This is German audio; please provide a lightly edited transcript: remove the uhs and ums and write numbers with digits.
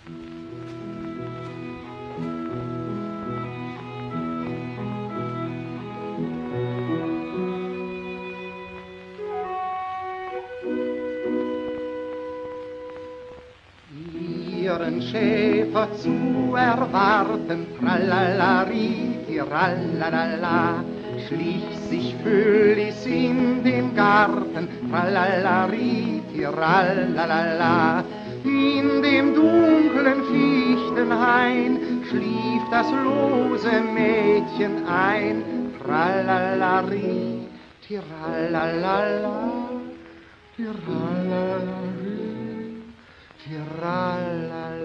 Ihren Schäfer zu erwarten, tralalari, tiralala, schlich sich Phyllis in den Garten, tralalari, tiralala. In dem dunklen Fichtenhain schlief das lose Mädchen ein, tralalari, tiralala, tiralala. Tiralala.